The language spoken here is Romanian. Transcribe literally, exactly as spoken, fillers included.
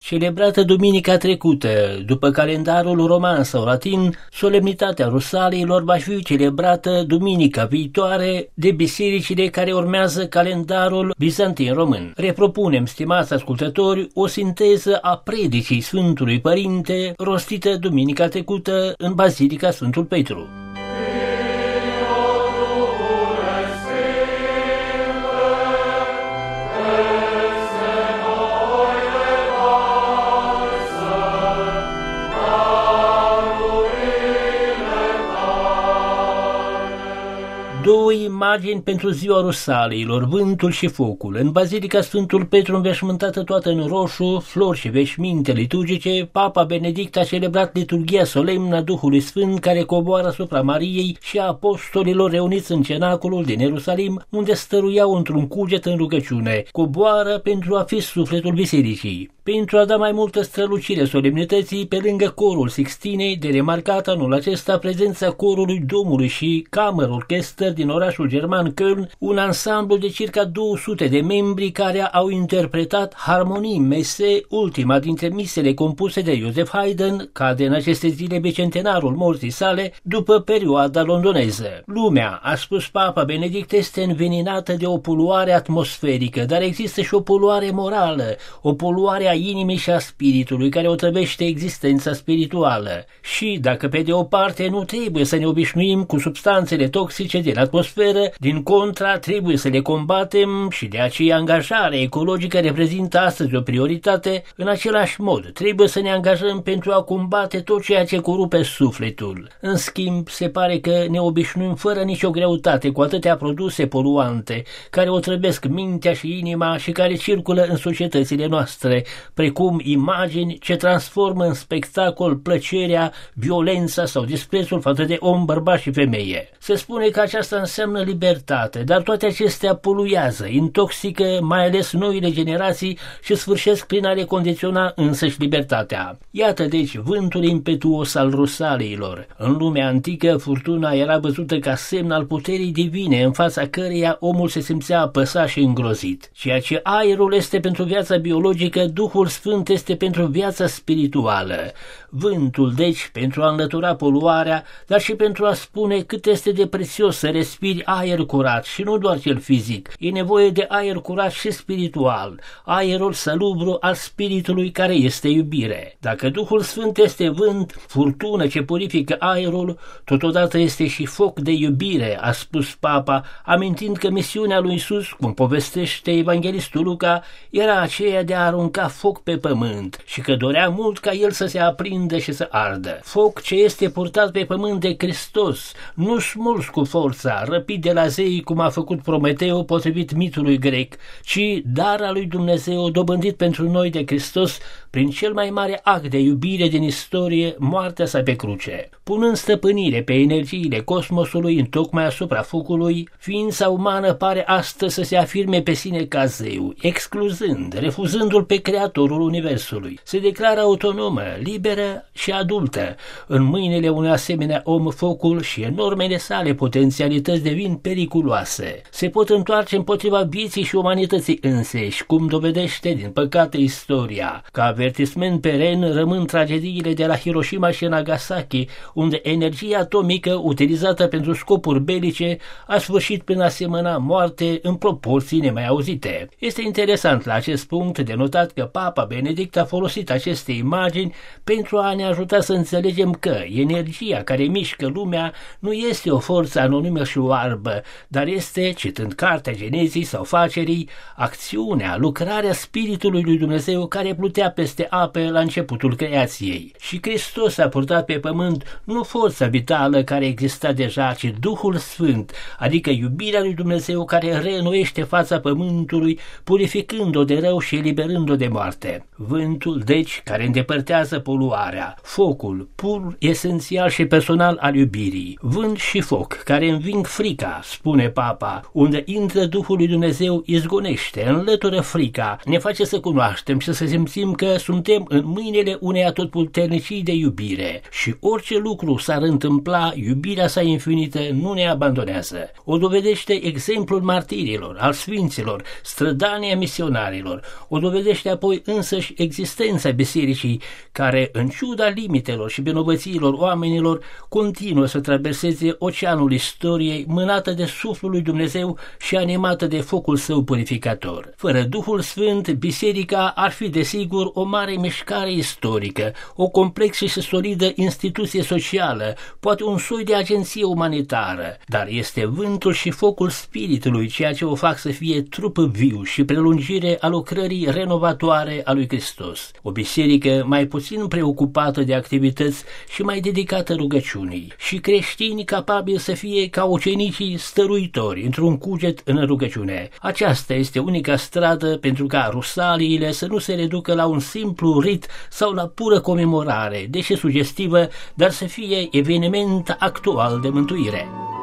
celebrată duminica trecută, după calendarul roman sau latin, solemnitatea Rusaliilor va fi celebrată duminica viitoare de bisericile care urmează calendarul bizantin român. Repropunem, stimați ascultători, o sinteză a predicii Sfântului Părinte rostită duminica trecută în Bazilica Sfântul Petru. Două imagini pentru ziua Rusaliilor, vântul și focul. În Bazilica Sfântul Petru, înveșmântată toată în roșu, flori și veșminte liturgice, Papa Benedict a celebrat liturghia solemnă a Duhului Sfânt care coboară asupra Mariei și a apostolilor reuniți în cenaculul din Ierusalim, unde stăruiau într-un cuget în rugăciune. Coboară pentru a fi sufletul bisericii. Pentru a da mai multă strălucire solemnității, pe lângă corul Sixtinei, de remarcat anul acesta prezența corului Domnului și Kammer Orchester din orașul german Köln, un ansamblu de circa două sute de membri care au interpretat Harmonii Messe, ultima dintre misele compuse de Joseph Haydn, cade în aceste zile bicentenarul morții sale, după perioada londoneză. Lumea, a spus Papa Benedict, este înveninată de o poluare atmosferică, dar există și o poluare morală, o poluare a inimii și a spiritului care otrăvește existența spirituală. Și dacă pe de o parte nu trebuie să ne obișnuim cu substanțele toxice din atmosferă, din contra trebuie să le combatem și de aceea angajarea ecologică reprezintă astăzi o prioritate. În același mod, trebuie să ne angajăm pentru a combate tot ceea ce corupe sufletul. În schimb, se pare că ne obișnuim fără nicio greutate cu atâtea produse poluante care otrăvesc mintea și inima și care circulă în societățile noastre, precum imagini ce transformă în spectacol plăcerea, violența sau disprețul față de om, bărbat și femeie. Se spune că aceasta înseamnă libertate, dar toate acestea poluează, intoxică mai ales noile generații și sfârșesc prin a le condiționa însăși libertatea. Iată deci vântul impetuos al Rusaliilor. În lumea antică, furtuna era văzută ca semn al puterii divine în fața căreia omul se simțea apăsat și îngrozit. Ceea ce aerul este pentru viața biologică, Duhul Sfânt este pentru viața spirituală. Vântul, deci, pentru a înlătura poluarea, dar și pentru a spune cât este de prețios să respiri aer curat și nu doar cel fizic. E nevoie de aer curat și spiritual, aerul salubru al spiritului care este iubire. Dacă Duhul Sfânt este vânt, furtună ce purifică aerul, totodată este și foc de iubire, a spus Papa, amintind că misiunea lui Iisus, cum povestește evanghelistul Luca, era aceea de a arunca foc pe pământ și că dorea mult ca el să se aprindă și să ardă. Foc ce este purtat pe pământ de Hristos, nu smuls cu forța, răpit de la zei cum a făcut Prometeu potrivit mitului grec, ci dar al lui Dumnezeu dobândit pentru noi de Hristos prin cel mai mare act de iubire din istorie, moartea sa pe cruce. Punând stăpânire pe energiile cosmosului întocmai asupra focului, ființa umană pare astăzi să se afirme pe sine ca zeu, excluzând, refuzându-l pe Creatorul Universului. Se declară autonomă, liberă și adultă. În mâinile unui asemenea om, focul și enormele sale potențialități devin periculoase. Se pot întoarce împotriva vieții și umanității înseși, cum dovedește din păcate istoria. Ca avertisment peren rămân tragediile de la Hiroshima și Nagasaki, unde energia atomică utilizată pentru scopuri belice a sfârșit prin a semăna moarte în proporții nemai auzite. Este interesant la acest punct de notat că Papa Benedict a folosit aceste imagini pentru a ne ajuta să înțelegem că energia care mișcă lumea nu este o forță anonimă și oarbă, dar este, citând cartea Genezii sau Facerii, acțiunea, lucrarea Spiritului lui Dumnezeu care plutea peste ape la începutul creației. Și Hristos a purtat pe pământ nu forța vitală care exista deja, ci Duhul Sfânt, adică iubirea lui Dumnezeu care reînnoiește fața pământului, purificând-o de rău și eliberând-o de moarte. Vântul, deci, care îndepărtează poluarea, focul, pur, esențial și personal al iubirii, vânt și foc, care înving frica, spune Papa, unde intră Duhul lui Dumnezeu, izgonește, înlătură frica, ne face să cunoaștem și să simțim că suntem în mâinile unei atotputernicii de iubire și orice lucru lucru s-ar întâmpla, iubirea sa infinită nu ne abandonează. O dovedește exemplul martirilor, al sfinților, strădania misionarilor. O dovedește apoi însăși existența bisericii, care, în ciuda limitelor și vinovățiilor oamenilor, continuă să traverseze oceanul istoriei, mânată de suflul lui Dumnezeu și animată de focul său purificator. Fără Duhul Sfânt, biserica ar fi desigur o mare mișcare istorică, o complexă și solidă instituție socială, poate un soi de agenție umanitară, dar este vântul și focul Spiritului ceea ce o fac să fie trup viu și prelungire a lucrării renovatoare a lui Hristos. O biserică mai puțin preocupată de activități și mai dedicată rugăciunii, și creștini capabili să fie ca ucenicii stăruitori într-un cuget în rugăciune. Aceasta este unica stradă pentru ca rusaliile să nu se reducă la un simplu rit sau la pură comemorare, deși sugestivă, dar să fie eveniment actual de mântuire.